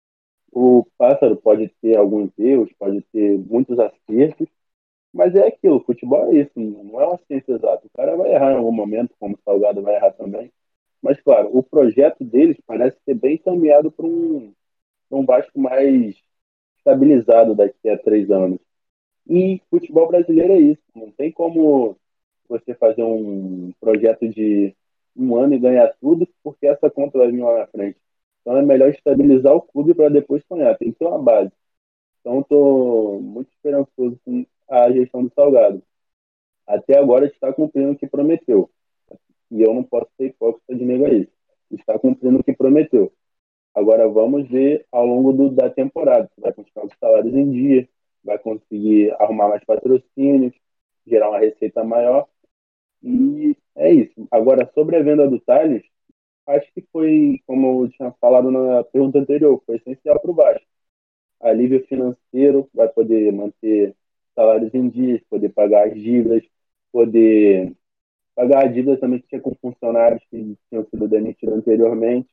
O Pássaro pode ter alguns erros, pode ter muitos acertos, mas é aquilo, futebol é isso, não é uma ciência exata. O cara vai errar em algum momento, como o Salgado vai errar também. Mas, claro, o projeto deles parece ser bem encaminhado para um, pra um Vasco mais estabilizado daqui a três anos. E futebol brasileiro é isso. Não tem como você fazer um projeto de um ano e ganhar tudo, porque essa conta vai vir lá na frente. Então é melhor estabilizar o clube para depois sonhar. Tem que ter uma base. Então estou muito esperançoso com a gestão do Salgado. Até agora está cumprindo o que prometeu. E eu não posso ser hipócrita de negar isso. Está cumprindo o que prometeu. Agora vamos ver ao longo do, da temporada. Se vai continuar com os salários em dia, vai conseguir arrumar mais patrocínios, gerar uma receita maior. E é isso. Agora, sobre a venda do Thales, acho que foi, como eu tinha falado na pergunta anterior, foi essencial para o Vasco. Alívio financeiro, vai poder manter salários em dia, poder pagar as dívidas, poder pagar a dívida também que tinha com funcionários que tinham sido demitidos anteriormente.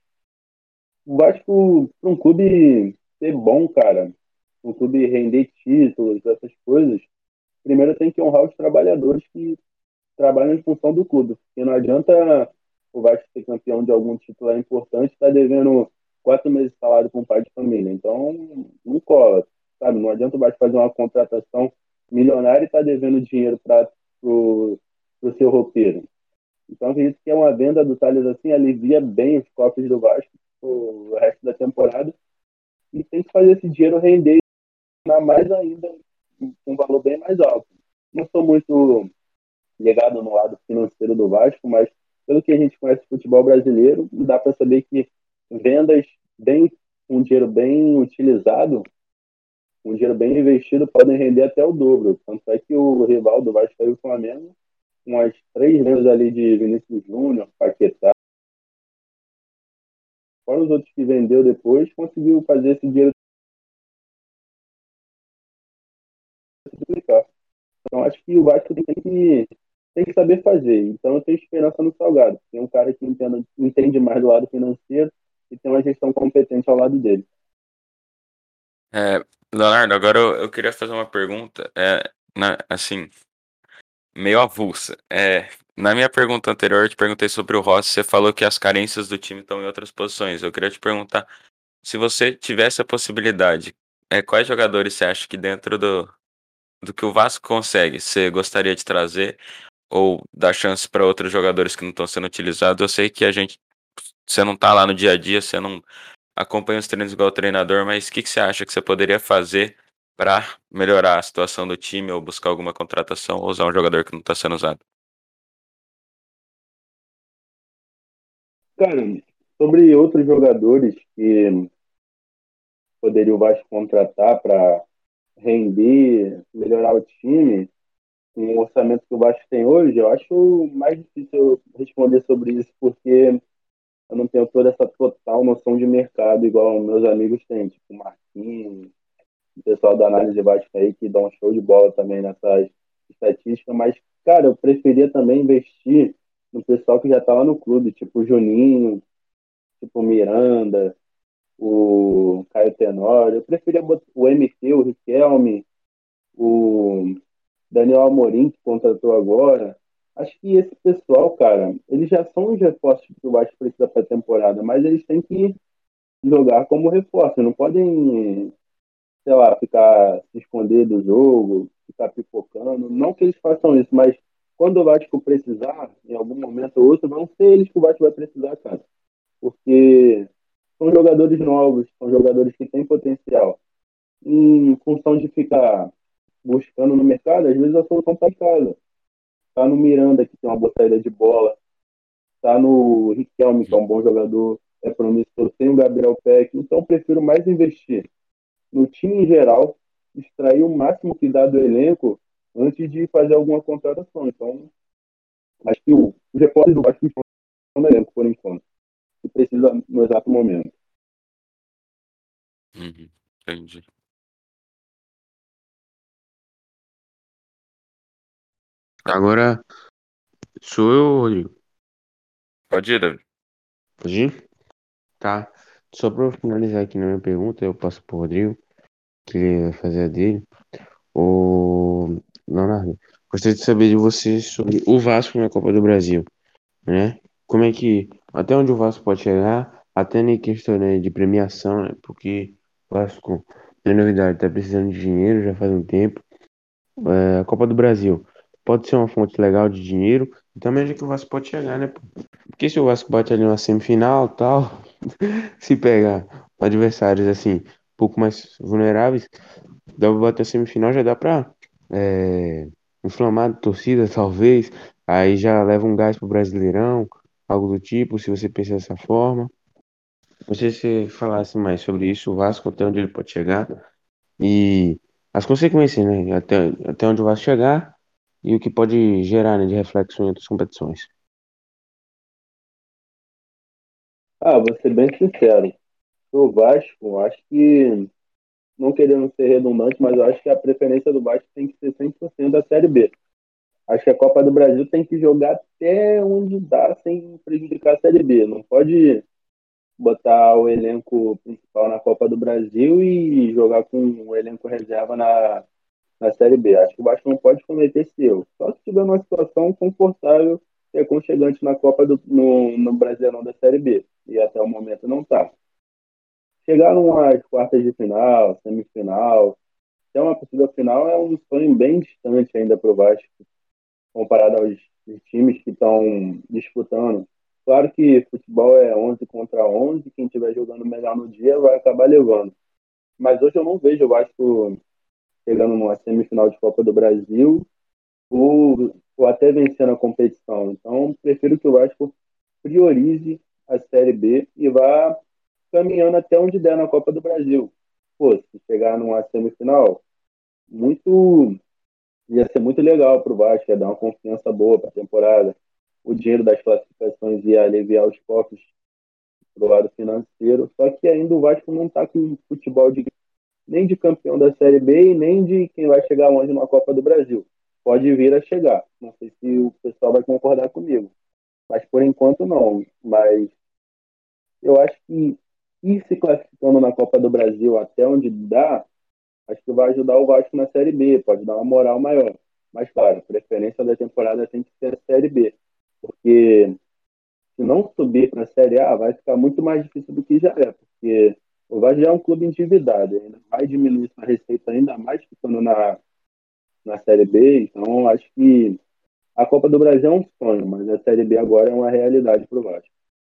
O Vasco, para um clube ser bom, cara, um clube render títulos, essas coisas, primeiro tem que honrar os trabalhadores que trabalham em função do clube. Porque não adianta o Vasco ser campeão de algum título importante e estar tá devendo quatro meses de salário para um pai de família. Então, não cola, sabe? Não adianta o Vasco fazer uma contratação milionária e estar tá devendo dinheiro para o seu roupeiro. Então, acredito que é uma venda do Thales assim, alivia bem os cofres do Vasco o resto da temporada e tem que fazer esse dinheiro render mais ainda com um valor bem mais alto. Não sou muito ligado no lado financeiro do Vasco, mas pelo que a gente conhece do futebol brasileiro, dá para saber que vendas bem, um dinheiro bem utilizado, um dinheiro bem investido, podem render até o dobro. Tanto é que o rival do Vasco foi o Flamengo, com as três vendas ali de Vinícius Júnior, Paquetá, fora os outros que vendeu depois, conseguiu fazer esse dinheiro duplicar. Então acho que o Vasco tem que, tem que saber fazer. Então eu tenho esperança no Salgado. Tem um cara que entenda, entende mais do lado financeiro e tem uma gestão competente ao lado dele. É, Leonardo, agora eu, eu queria fazer uma pergunta, é, na- assim, meio avulsa. É, na minha pergunta anterior, eu te perguntei sobre o Rossi, você falou que as carências do time estão em outras posições. Eu queria te perguntar, se você tivesse a possibilidade, é, quais jogadores você acha que dentro do, do que o Vasco consegue, você gostaria de trazer ou dar chance para outros jogadores que não estão sendo utilizados? Eu sei que a gente, você não tá lá no dia a dia, você não acompanha os treinos igual o treinador, mas o que que você acha que você poderia fazer para melhorar a situação do time ou buscar alguma contratação ou usar um jogador que não está sendo usado? Cara, sobre outros jogadores que poderia o Vasco contratar para render, melhorar o time, com o orçamento que o Vasco tem hoje, eu acho mais difícil eu responder sobre isso, porque eu não tenho toda essa total noção de mercado igual meus amigos têm, tipo o Marquinhos, o pessoal da análise de Vasco aí, que dá um show de bola também nessas estatísticas, mas, cara, eu preferia também investir no pessoal que já tá lá no clube, tipo o Juninho, tipo o Miranda, o Caio Tenório. Eu preferia botar o M T, o Riquelme, o Daniel Amorim, que contratou agora. Acho que esse pessoal, cara, eles já são os reforços que o Vasco precisa para a temporada, mas eles têm que jogar como reforço, não podem, sei lá, ficar se esconder do jogo, ficar pipocando. Não que eles façam isso, mas quando o Vasco precisar, em algum momento ou outro, vão ser eles que o Vasco vai precisar, cara. Porque são jogadores novos, são jogadores que têm potencial. Em função de ficar buscando no mercado, às vezes a solução está em casa. Está no Miranda, que tem uma boa saída de bola. Está no Riquelme, que é um bom jogador, é promissor. Tem o Gabriel Peck. Então, prefiro mais investir no time em geral, extrair o máximo que dá do elenco antes de fazer alguma contratação. Então, acho que o, os repórteres do Vasco estão no elenco, por enquanto, que precisa no exato momento. Uhum, entendi. Agora sou eu, Rodrigo. Pode ir, David. Pode ir? Tá. Só pra eu finalizar aqui na minha pergunta, eu passo pro Rodrigo, que ele vai fazer a dele. Ô, Leonardo, gostaria de saber de você sobre o Vasco na Copa do Brasil, né? Como é que, até onde o Vasco pode chegar, até em questão, né, de premiação, né? Porque o Vasco, não é novidade, tá precisando de dinheiro já faz um tempo. É, a Copa do Brasil pode ser uma fonte legal de dinheiro e também onde é que o Vasco pode chegar, né? Pô? Porque se o Vasco bate ali uma semifinal tal, se pegar adversários assim, um pouco mais vulneráveis, dá pra bater a semifinal, já dá pra é, inflamar a torcida, talvez. Aí já leva um gás pro Brasileirão, algo do tipo, se você pensar dessa forma. Gostaria que você falasse mais sobre isso, o Vasco, até onde ele pode chegar e as consequências, né? Até, até onde o Vasco chegar e o que pode gerar, né, de reflexo em outras competições. Ah, vou ser bem sincero. O Vasco, acho que, não querendo ser redundante, mas eu acho que a preferência do Vasco tem que ser cem por cento da Série B. Acho que a Copa do Brasil tem que jogar até onde dá sem prejudicar a Série B. Não pode botar o elenco principal na Copa do Brasil e jogar com o elenco reserva na, na Série B. Acho que o Vasco não pode cometer esse erro. Só se tiver uma situação confortável e aconchegante na Copa do, no, no Brasileirão da Série B. E até o momento não está. Chegar numas quartas de final, semifinal, até uma possível final é um sonho bem distante ainda para o Vasco, comparado aos times que estão disputando. Claro que futebol é onze contra onze, quem estiver jogando melhor no dia vai acabar levando. Mas hoje eu não vejo o Vasco chegando numa semifinal de Copa do Brasil ou, ou até vencendo a competição. Então, prefiro que o Vasco priorize a Série B e vá caminhando até onde der na Copa do Brasil. Pô, se chegar numa semifinal, muito ia ser muito legal para o Vasco, ia dar uma confiança boa para a temporada. O dinheiro das classificações ia aliviar os cofres do lado financeiro. Só que ainda o Vasco não está com futebol de, nem de campeão da Série B e nem de quem vai chegar longe na Copa do Brasil. Pode vir a chegar. Não sei se o pessoal vai concordar comigo. Mas por enquanto não. Mas eu acho que ir se classificando na Copa do Brasil até onde dá, acho que vai ajudar o Vasco na Série B, pode dar uma moral maior. Mas, claro, a preferência da temporada tem que ser a Série B, porque se não subir para a Série A, vai ficar muito mais difícil do que já é, porque o Vasco já é um clube endividado, ainda vai diminuir sua receita ainda mais ficando na, na Série B, então acho que a Copa do Brasil é um sonho, mas a Série B agora é uma realidade para o Vasco.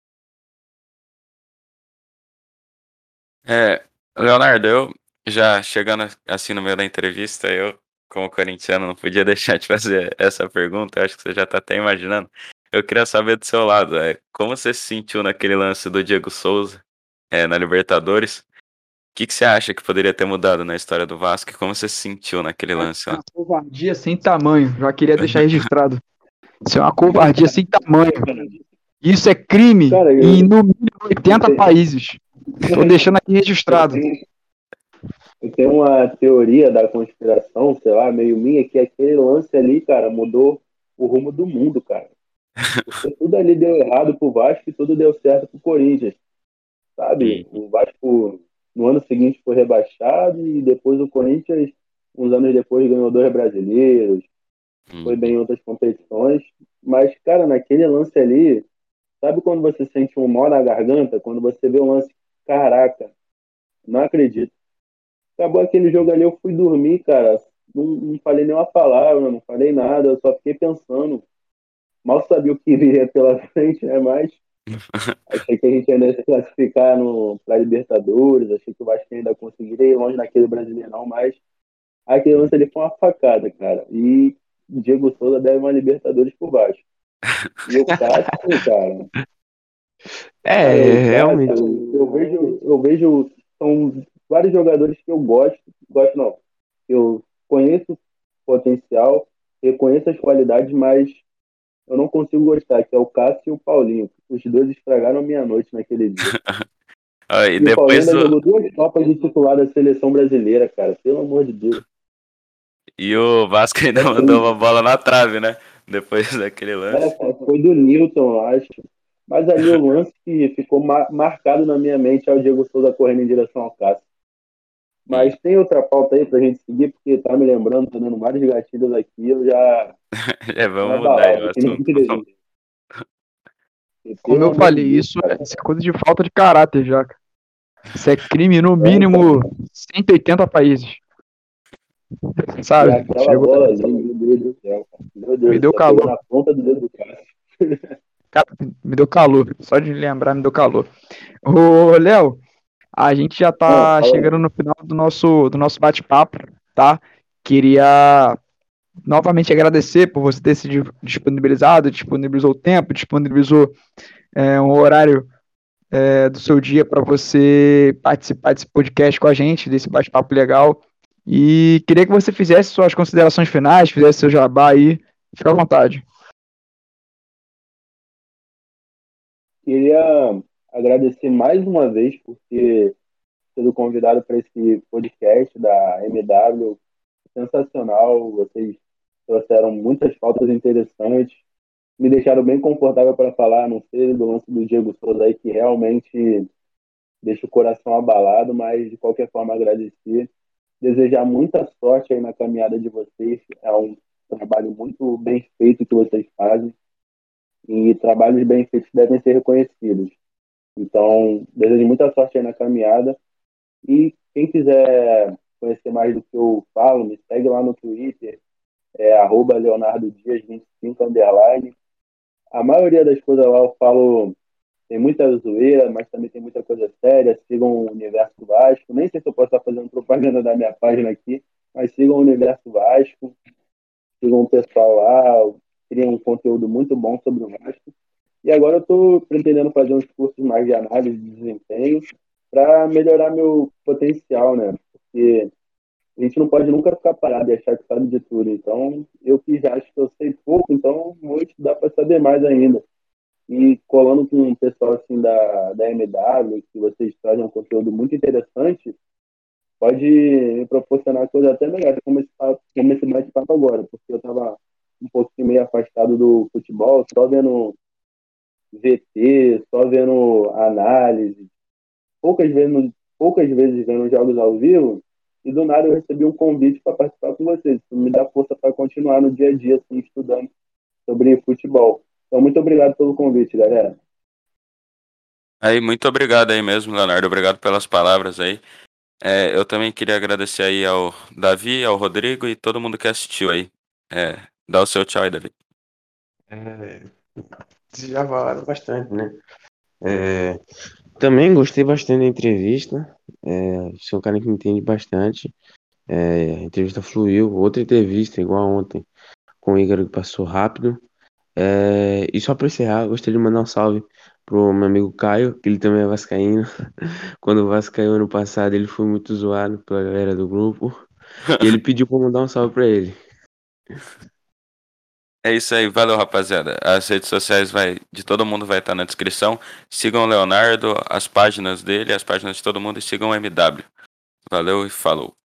É, Leonardo, eu já chegando assim no meio da entrevista, eu, como corintiano, não podia deixar de fazer essa pergunta, eu acho que você já está até imaginando. Eu queria saber do seu lado, é, como você se sentiu naquele lance do Diego Souza, é, na Libertadores? O que que você acha que poderia ter mudado na história do Vasco? E como você se sentiu naquele lance lá? Uma covardia sem tamanho. Já queria deixar registrado. Isso é uma covardia sem tamanho. Isso é crime Cara, eu, em no mínimo oitenta países. Tô deixando aqui registrado. eu tenho uma teoria da conspiração, sei lá, meio minha, que aquele lance ali, cara, mudou o rumo do mundo, cara. Porque tudo ali deu errado pro Vasco e tudo deu certo pro Corinthians, sabe? Hum, O Vasco no ano seguinte foi rebaixado e depois o Corinthians, uns anos depois, ganhou dois brasileiros, foi bem hum, em outras competições. Mas, cara, naquele lance ali, sabe quando você sente um nó na garganta? Quando você vê o lance, caraca, não acredito. Acabou aquele jogo ali, eu fui dormir, cara. Não, não falei nenhuma palavra, não falei nada, eu só fiquei pensando. Mal sabia o que viria pela frente, né? Mas achei que a gente ainda ia se classificar para Libertadores, achei que o Vasco ainda conseguiria ir longe naquele Brasileirão, mas aquele lance ali foi uma facada, cara. E Diego Souza deve uma Libertadores pro Vasco. E o Cássio, cara, cara, o É, realmente. Cássio, eu vejo, eu vejo, são vários jogadores que eu gosto, gosto não, eu conheço potencial, reconheço as qualidades, mas eu não consigo gostar, que é o Cássio e o Paulinho. Os dois estragaram a minha noite naquele dia. Ah, e E o Paulinho depois ainda do. jogou duas Copas de titular da seleção brasileira, cara. Pelo amor de Deus. E o Vasco ainda É, mandou foi, uma bola na trave, né? Depois daquele é, lance. foi do Newton, eu acho. Mas ali o lance que ficou ma- marcado na minha mente é o Diego Souza correndo em direção ao Cássio. Sim. Mas tem outra pauta aí pra gente seguir, porque tá me lembrando, tô dando vários gatilhos aqui, eu já É, tô vamos mudar aí o abalado. Que nem assunto. inteligente. E, Como pelo eu amor de falei, Deus, isso cara. é, isso é coisa de falta de caráter já, cara. Isso é crime no É, mínimo cento e oitenta países, e sabe? aquela Chegou, bola ali, meu Deus do céu, cara. Meu me Deus do deu céu, pegou calor. na ponta do dedo do cara. Cara, me deu calor. Só de lembrar, me deu calor. Ô, Léo, a gente já Ah, tá fala chegando aí. no final do nosso, do nosso bate-papo, tá? Queria novamente agradecer por você ter se di- disponibilizado, disponibilizou o tempo, disponibilizou é, um horário é, do seu dia para você participar desse podcast com a gente, desse bate-papo legal. E queria que você fizesse suas considerações finais, fizesse seu jabá aí. Fica à vontade. Queria agradecer mais uma vez por ter sido convidado para esse podcast da M W. Sensacional, vocês trouxeram muitas pautas interessantes, me deixaram bem confortável para falar, não sei do lance do Diego Souza aí, que realmente deixa o coração abalado, mas de qualquer forma agradecer. Desejar muita sorte aí na caminhada de vocês. É um trabalho muito bem feito que vocês fazem e trabalhos bem feitos devem ser reconhecidos. Então, desejo muita sorte aí na caminhada e quem quiser conhecer mais do que eu falo, me segue lá no Twitter, é arroba Leonardo Dias vinte e cinco underline. A maioria das coisas lá eu falo, tem muita zoeira, mas também tem muita coisa séria. Sigam o Universo Vasco. Nem sei se eu posso estar fazendo propaganda da minha página aqui, mas sigam o Universo Vasco, sigam o pessoal lá, criam um conteúdo muito bom sobre o Vasco. E agora eu estou pretendendo fazer uns cursos mais de análise de desempenho para melhorar meu potencial, né? Porque a gente não pode nunca ficar parado e achar que sabe de tudo. Então, eu que já acho que eu sei pouco, então vou estudar para saber mais ainda. E colando com o pessoal assim da, da M W, que vocês trazem um conteúdo muito interessante, pode me proporcionar coisas até melhores, como esse, papo- como esse bate-papo agora, porque eu estava um pouquinho meio afastado do futebol, só vendo V T, só vendo análise, poucas vezes, poucas vezes vendo jogos ao vivo, e do nada eu recebi um convite para participar com vocês. Isso me dá força para continuar no dia a dia, assim, estudando sobre futebol. Então, muito obrigado pelo convite, galera. Aí, muito obrigado aí mesmo, Leonardo. Obrigado pelas palavras aí. É, eu também queria agradecer aí ao Davi, ao Rodrigo e todo mundo que assistiu aí. É, dá o seu tchau aí, Davi. É, vocês já falaram bastante, né? É, também gostei bastante da entrevista. É, sou um cara que entende bastante. É, a entrevista fluiu. Outra entrevista, igual a ontem, com o Ícaro, que passou rápido. É, e só pra encerrar, gostaria de mandar um salve pro meu amigo Caio, que ele também é vascaíno. Quando o Vasco caiu ano passado, ele foi muito zoado pela galera do grupo. E ele pediu pra eu mandar um salve pra ele. É isso aí, valeu, rapaziada. As redes sociais vai, de todo mundo vai estar na descrição. Sigam o Leonardo, as páginas dele, as páginas de todo mundo e sigam o M W. Valeu e falou.